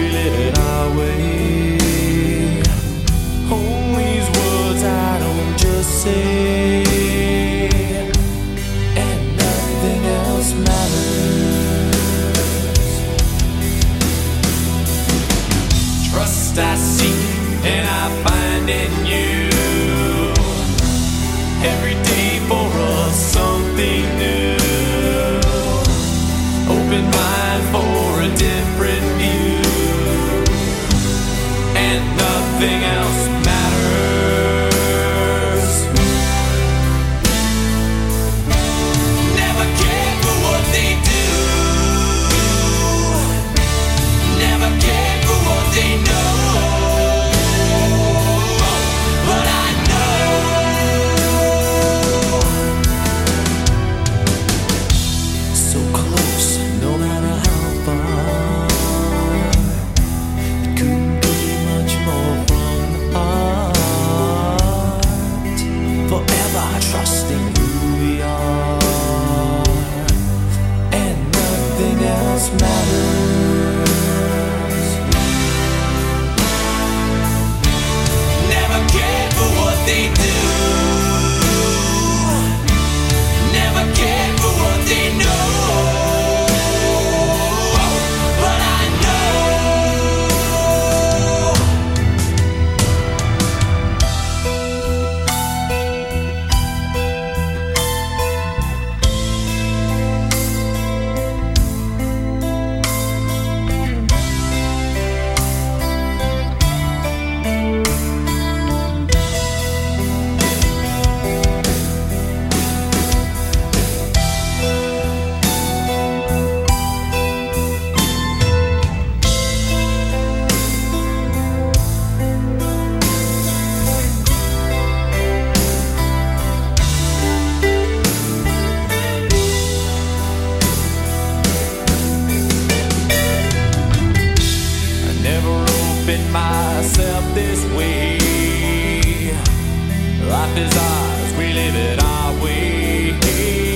we live it our way. All these words I don't just say, and nothing else matters. Trust I seek and I find in you. Every day for us something new. Open mind for a different view, and nothing else matters. Never cared for what they do, never cared for what they know, but I know so close, no matter how far. It couldn't be much more from the heart. Forever trusting who we are, and nothing else matters. Never cared for what they do, never cared for what they know, but I know I never opened myself this way. Life is ours, we live it our way.